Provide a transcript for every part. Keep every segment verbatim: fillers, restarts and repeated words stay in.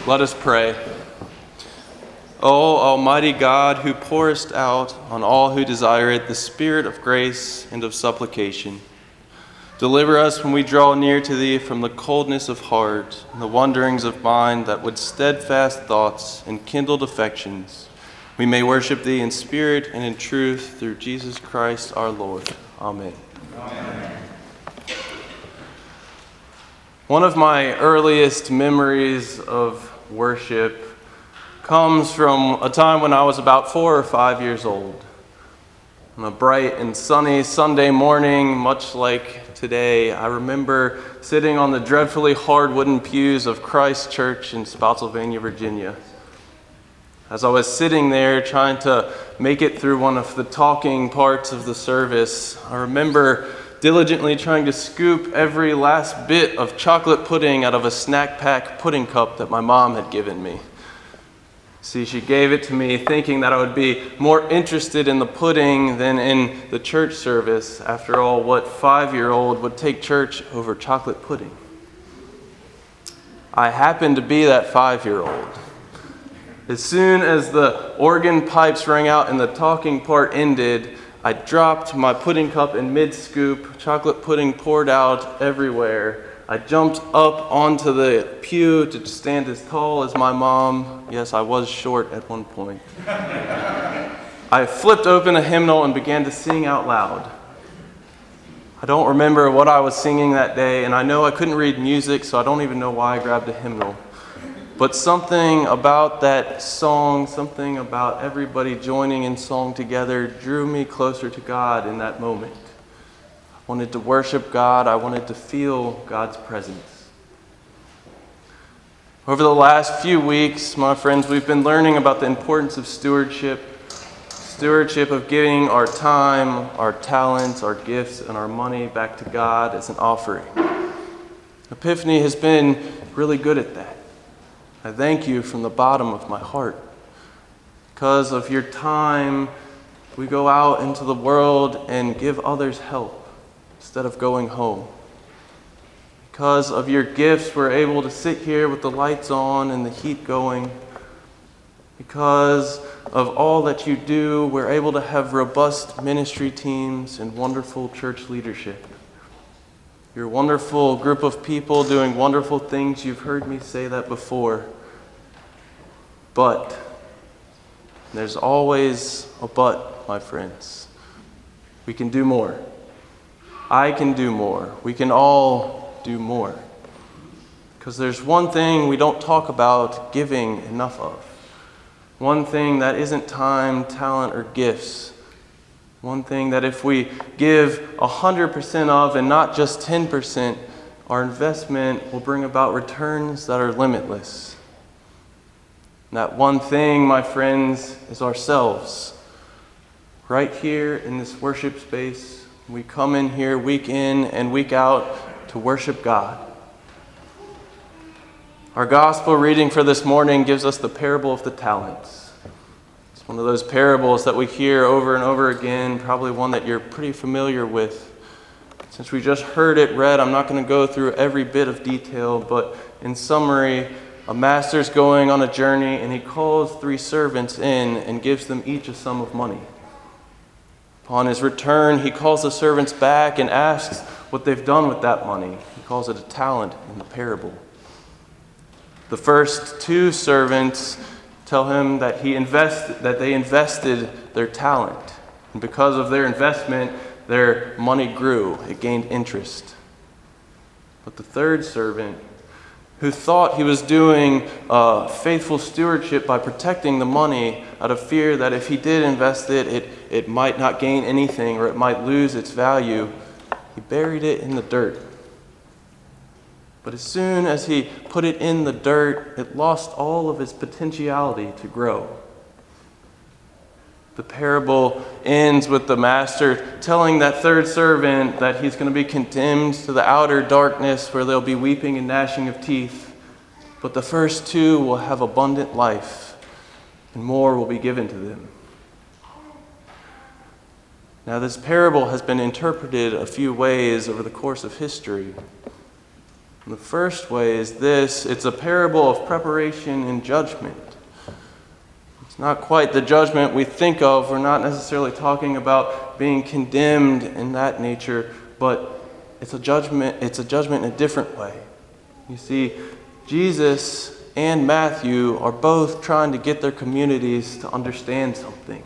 Let us pray. O Almighty God, who pourest out on all who desire it the spirit of grace and of supplication, deliver us when we draw near to Thee from the coldness of heart and the wanderings of mind, that with steadfast thoughts and kindled affections we may worship Thee in spirit and in truth through Jesus Christ our Lord. Amen. Amen. One of my earliest memories of worship comes from a time when I was about four or five years old. On a bright and sunny Sunday morning, much like today, I remember sitting on the dreadfully hard wooden pews of Christ Church in Spotsylvania, Virginia. As I was sitting there trying to make it through one of the talking parts of the service, I remember diligently trying to scoop every last bit of chocolate pudding out of a snack pack pudding cup that my mom had given me. See, she gave it to me thinking that I would be more interested in the pudding than in the church service. After all, what five-year-old would take church over chocolate pudding? I happened to be that five-year-old. As soon as the organ pipes rang out and the talking part ended, I dropped my pudding cup in mid-scoop, chocolate pudding poured out everywhere. I jumped up onto the pew to stand as tall as my mom. Yes, I was short at one point. I flipped open a hymnal and began to sing out loud. I don't remember what I was singing that day, and I know I couldn't read music, so I don't even know why I grabbed a hymnal. But something about that song, something about everybody joining in song together drew me closer to God in that moment. I wanted to worship God. I wanted to feel God's presence. Over the last few weeks, my friends, we've been learning about the importance of stewardship. Stewardship of giving our time, our talents, our gifts, and our money back to God as an offering. Epiphany has been really good at that. I thank you from the bottom of my heart. Because of your time, we go out into the world and give others help instead of going home. Because of your gifts, we're able to sit here with the lights on and the heat going. Because of all that you do, we're able to have robust ministry teams and wonderful church leadership. You're a wonderful group of people doing wonderful things. You've heard me say that before. But there's always a but, my friends. We can do more. I can do more. We can all do more. Because there's one thing we don't talk about giving enough of. One thing that isn't time, talent, or gifts. One thing that if we give one hundred percent of and not just ten percent, our investment will bring about returns that are limitless. And that one thing, my friends, is ourselves. Right here in this worship space, we come in here week in and week out to worship God. Our gospel reading for this morning gives us the parable of the talents. One of those parables that we hear over and over again, probably one that you're pretty familiar with. Since we just heard it read, I'm not going to go through every bit of detail, but in summary, a master's going on a journey and he calls three servants in and gives them each a sum of money. Upon his return, he calls the servants back and asks what they've done with that money. He calls it a talent in the parable. The first two servants tell him that he invest, that they invested their talent. And because of their investment, their money grew. It gained interest. But the third servant, who thought he was doing uh, faithful stewardship by protecting the money out of fear that if he did invest it, it, it might not gain anything or it might lose its value, he buried it in the dirt. But as soon as he put it in the dirt, it lost all of its potentiality to grow. The parable ends with the master telling that third servant that he's going to be condemned to the outer darkness where there'll be weeping and gnashing of teeth. But the first two will have abundant life, and more will be given to them. Now, this parable has been interpreted a few ways over the course of history. And the first way is this: it's a parable of preparation and judgment. It's not quite the judgment we think of. We're not necessarily talking about being condemned in that nature, but it's a judgment, it's a judgment in a different way. You see, Jesus and Matthew are both trying to get their communities to understand something.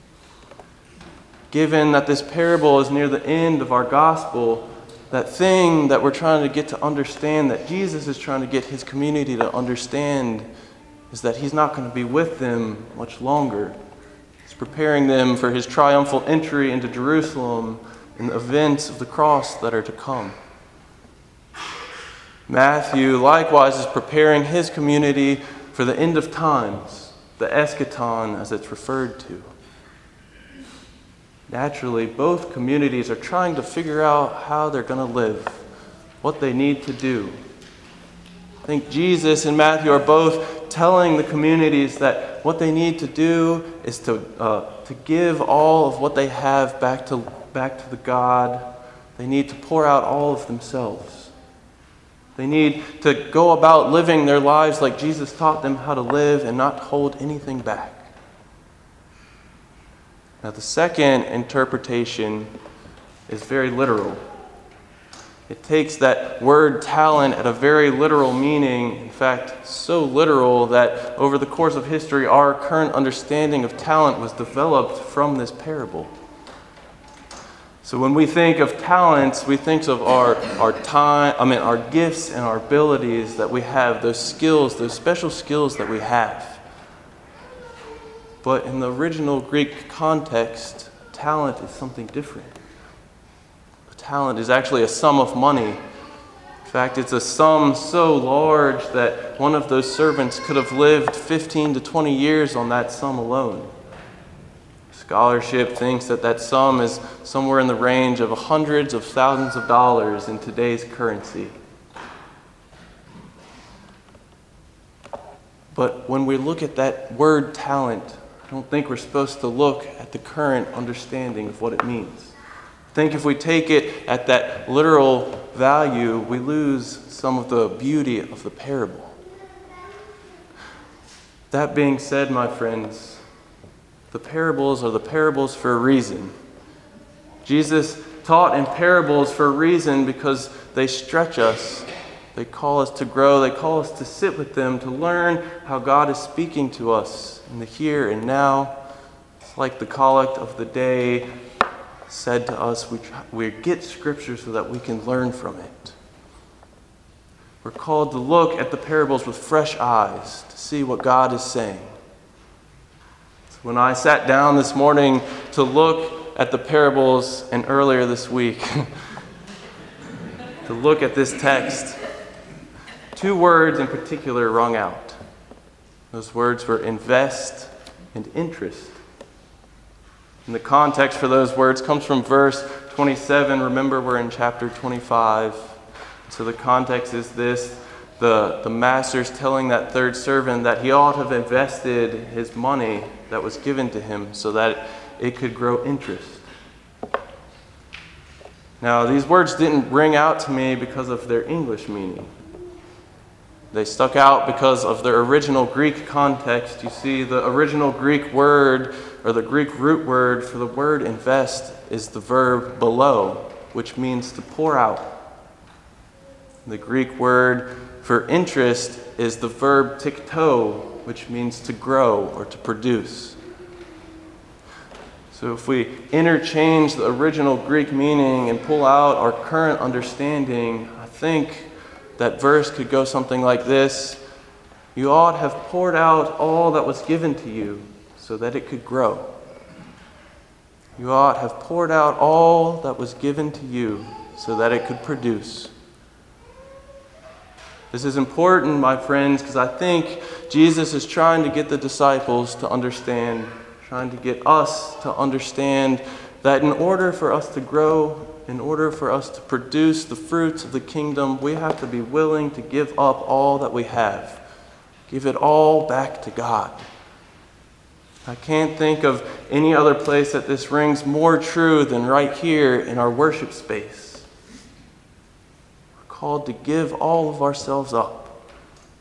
Given that this parable is near the end of our gospel, that thing that we're trying to get to understand, that Jesus is trying to get his community to understand, is that he's not going to be with them much longer. He's preparing them for his triumphal entry into Jerusalem and the events of the cross that are to come. Matthew likewise is preparing his community for the end of times, the eschaton as it's referred to. Naturally, both communities are trying to figure out how they're going to live, what they need to do. I think Jesus and Matthew are both telling the communities that what they need to do is to uh, to give all of what they have back to back to the God. They need to pour out all of themselves. They need to go about living their lives like Jesus taught them how to live and not hold anything back. Now, the second interpretation is very literal. It takes that word talent at a very literal meaning, in fact, so literal that over the course of history, our current understanding of talent was developed from this parable. So when we think of talents, we think of our, our time, I mean, our gifts and our abilities that we have, those skills, those special skills that we have. But in the original Greek context, talent is something different. A talent is actually a sum of money. In fact, it's a sum so large that one of those servants could have lived fifteen to twenty years on that sum alone. Scholarship thinks that that sum is somewhere in the range of hundreds of thousands of dollars in today's currency. But when we look at that word talent, I don't think we're supposed to look at the current understanding of what it means. I think if we take it at that literal value, we lose some of the beauty of the parable. That being said, my friends, the parables are the parables for a reason. Jesus taught in parables for a reason because they stretch us. They call us to grow. They call us to sit with them, to learn how God is speaking to us in the here and now. It's like the collect of the day said to us, we, try, we get Scripture so that we can learn from it. We're called to look at the parables with fresh eyes, to see what God is saying. So when I sat down this morning to look at the parables, and earlier this week, to look at this text, two words in particular rung out. Those words were invest and interest. And the context for those words comes from verse twenty-seven. Remember, we're in chapter twenty-five. So the context is this. The, the master's telling that third servant that he ought to have invested his money that was given to him so that it could grow interest. Now, these words didn't ring out to me because of their English meaning. They stuck out because of their original Greek context. You see, the original Greek word, or the Greek root word for the word invest, is the verb below, which means to pour out. The Greek word for interest is the verb tikto, which means to grow or to produce. So if we interchange the original Greek meaning and pull out our current understanding, I think that verse could go something like this: you ought to have poured out all that was given to you so that it could grow. You ought to have poured out all that was given to you so that it could produce. This is important, my friends, because I think Jesus is trying to get the disciples to understand, trying to get us to understand that in order for us to grow, in order for us to produce the fruits of the kingdom, we have to be willing to give up all that we have. Give it all back to God. I can't think of any other place that this rings more true than right here in our worship space. We're called to give all of ourselves up.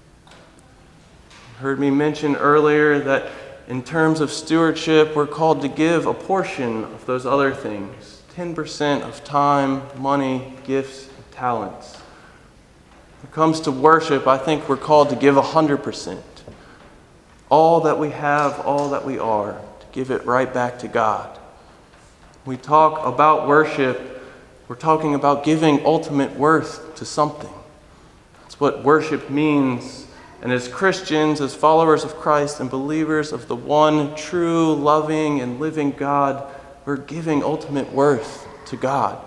You heard me mention earlier that in terms of stewardship, we're called to give a portion of those other things. ten percent of time, money, gifts, and talents. When it comes to worship, I think we're called to give one hundred percent. All that we have, all that we are, to give it right back to God. When we talk about worship, we're talking about giving ultimate worth to something. That's what worship means. And as Christians, as followers of Christ and believers of the one true, loving, and living God, we're giving ultimate worth to God.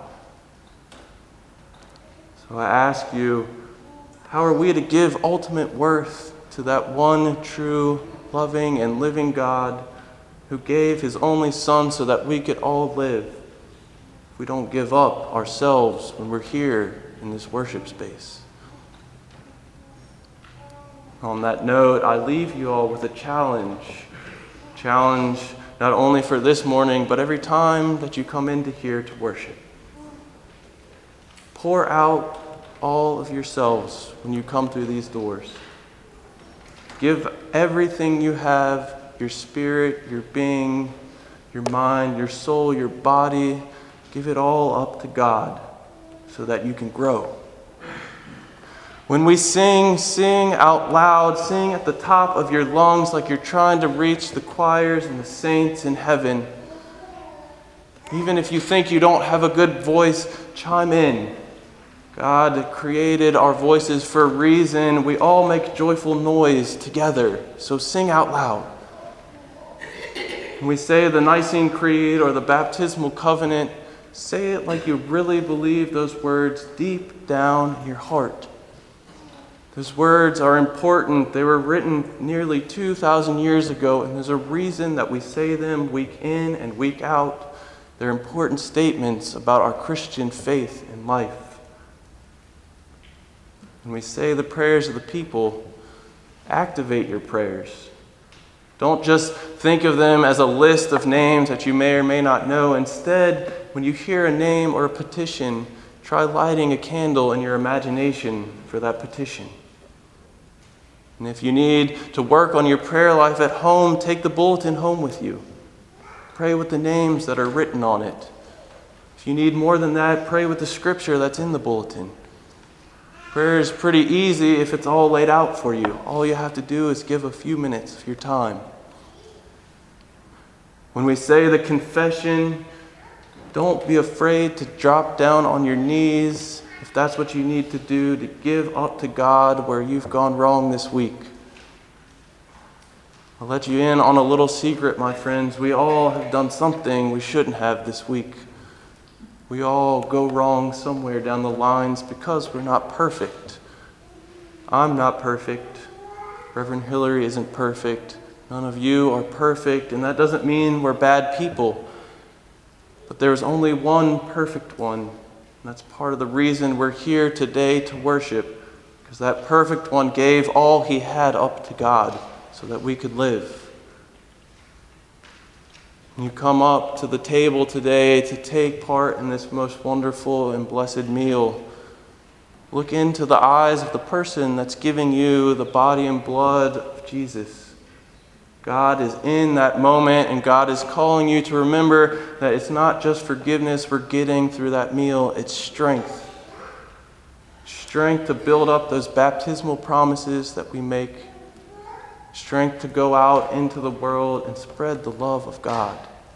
So I ask you, how are we to give ultimate worth to that one true, loving, and living God who gave his only Son so that we could all live? If we don't give up ourselves when we're here in this worship space. On that note, I leave you all with a challenge. Challenge not only for this morning, but every time that you come into here to worship. Pour out all of yourselves when you come through these doors. Give everything you have, your spirit, your being, your mind, your soul, your body. Give it all up to God so that you can grow. When we sing, sing out loud, sing at the top of your lungs like you're trying to reach the choirs and the saints in heaven. Even if you think you don't have a good voice, chime in. God created our voices for a reason. We all make joyful noise together, so sing out loud. When we say the Nicene Creed or the Baptismal Covenant, say it like you really believe those words deep down in your heart. Those words are important. They were written nearly two thousand years ago, and there's a reason that we say them week in and week out. They're important statements about our Christian faith and life. When we say the prayers of the people, activate your prayers. Don't just think of them as a list of names that you may or may not know. Instead, when you hear a name or a petition, try lighting a candle in your imagination for that petition. And if you need to work on your prayer life at home, take the bulletin home with you. Pray with the names that are written on it. If you need more than that, pray with the scripture that's in the bulletin. Prayer is pretty easy if it's all laid out for you. All you have to do is give a few minutes of your time. When we say the confession, don't be afraid to drop down on your knees if that's what you need to do to give up to God where you've gone wrong this week. I'll let you in on a little secret, my friends. We all have done something we shouldn't have this week. We all go wrong somewhere down the lines because we're not perfect. I'm not perfect. Reverend Hillary isn't perfect. None of you are perfect, and that doesn't mean we're bad people. But there's only one perfect one, and that's part of the reason we're here today to worship, because that perfect one gave all he had up to God so that we could live. When you come up to the table today to take part in this most wonderful and blessed meal, look into the eyes of the person that's giving you the body and blood of Jesus. God is in that moment, and God is calling you to remember that it's not just forgiveness we're getting through that meal, it's strength. Strength to build up those baptismal promises that we make. Strength to go out into the world and spread the love of God.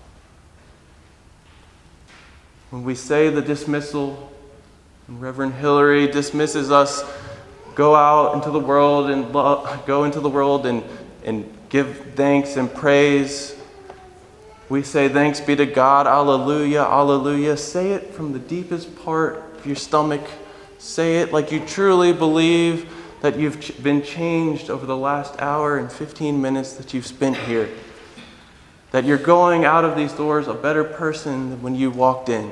When we say the dismissal, and Reverend Hillary dismisses us, go out into the world and love, go into the world and, and give thanks and praise. We say thanks be to God, alleluia, alleluia. Say it from the deepest part of your stomach. Say it like you truly believe that you've been changed over the last hour and fifteen minutes that you've spent here. That you're going out of these doors a better person than when you walked in.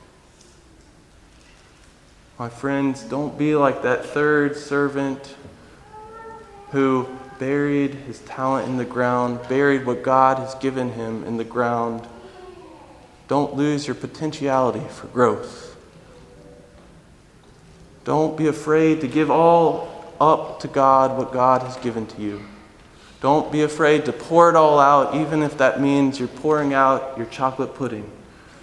My friends, don't be like that third servant who buried his talent in the ground, buried what God has given him in the ground. Don't lose your potentiality for growth. Don't be afraid to give all up to God what God has given to you. Don't be afraid to pour it all out, even if that means you're pouring out your chocolate pudding.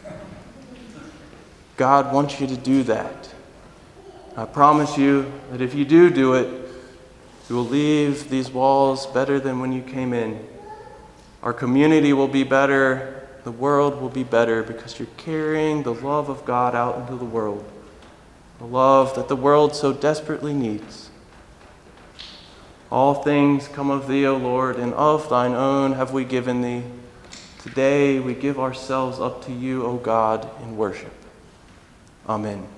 God wants you to do that. I promise you that if you do do it, you will leave these walls better than when you came in. Our community will be better. The world will be better because you're carrying the love of God out into the world. The love that the world so desperately needs. All things come of thee, O Lord, and of thine own have we given thee. Today we give ourselves up to you, O God, in worship. Amen.